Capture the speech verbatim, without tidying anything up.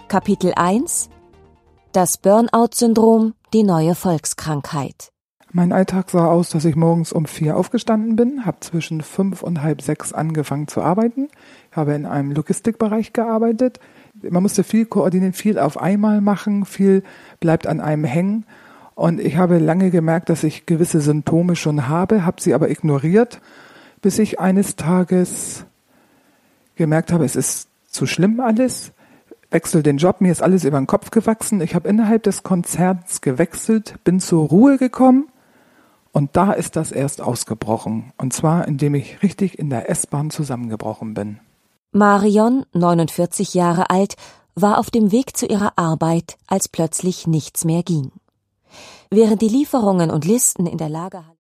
Kapitel eins: Das Burnout-Syndrom, die neue Volkskrankheit. Mein Alltag sah aus, dass ich morgens um vier aufgestanden bin, habe zwischen fünf und halb sechs angefangen zu arbeiten. Ich habe in einem Logistikbereich gearbeitet. Man musste viel koordinieren, viel auf einmal machen, viel bleibt an einem hängen. Und ich habe lange gemerkt, dass ich gewisse Symptome schon habe, habe sie aber ignoriert, bis ich eines Tages gemerkt habe, es ist zu schlimm alles. Wechsel den Job, mir ist alles über den Kopf gewachsen. Ich habe innerhalb des Konzerns gewechselt, bin zur Ruhe gekommen und da ist das erst ausgebrochen. Und zwar, indem ich richtig in der S-Bahn zusammengebrochen bin. Marion, neunundvierzig Jahre alt, war auf dem Weg zu ihrer Arbeit, als plötzlich nichts mehr ging. Während die Lieferungen und Listen in der Lagerhalle